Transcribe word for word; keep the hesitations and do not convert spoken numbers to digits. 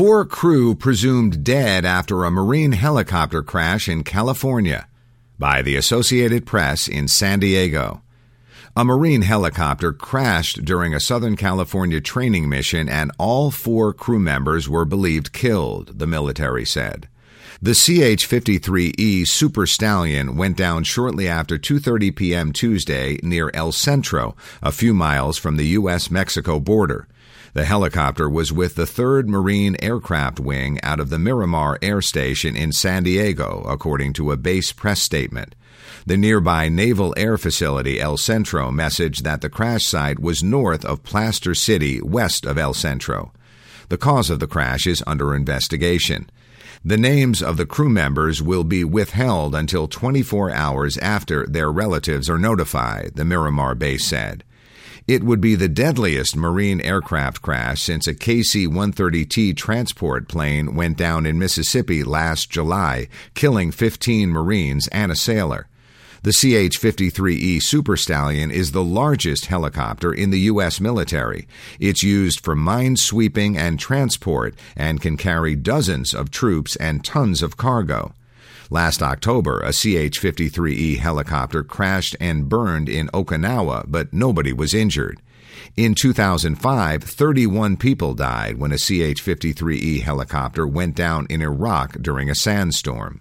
Four crew presumed dead after a Marine helicopter crash in California, by the Associated Press in San Diego. A Marine helicopter crashed during a Southern California training mission and all four crew members were believed killed, the military said. The C H fifty-three E Super Stallion went down shortly after two thirty p.m. Tuesday near El Centro, a few miles from the U S Mexico border. The helicopter was with the third Marine Aircraft Wing out of the Miramar Air Station in San Diego, according to a base press statement. The nearby Naval Air Facility El Centro messaged that the crash site was north of Plaster City, west of El Centro. The cause of the crash is under investigation. The names of the crew members will be withheld until twenty-four hours after their relatives are notified, the Miramar base said. It would be the deadliest Marine aircraft crash since a K C one thirty T transport plane went down in Mississippi last July, killing fifteen Marines and a sailor. The C H fifty-three E Super Stallion is the largest helicopter in the U S military. It's used for mine sweeping and transport and can carry dozens of troops and tons of cargo. Last October, a C H fifty-three E helicopter crashed and burned in Okinawa, but nobody was injured. In two thousand five, thirty-one people died when a C H fifty-three E helicopter went down in Iraq during a sandstorm.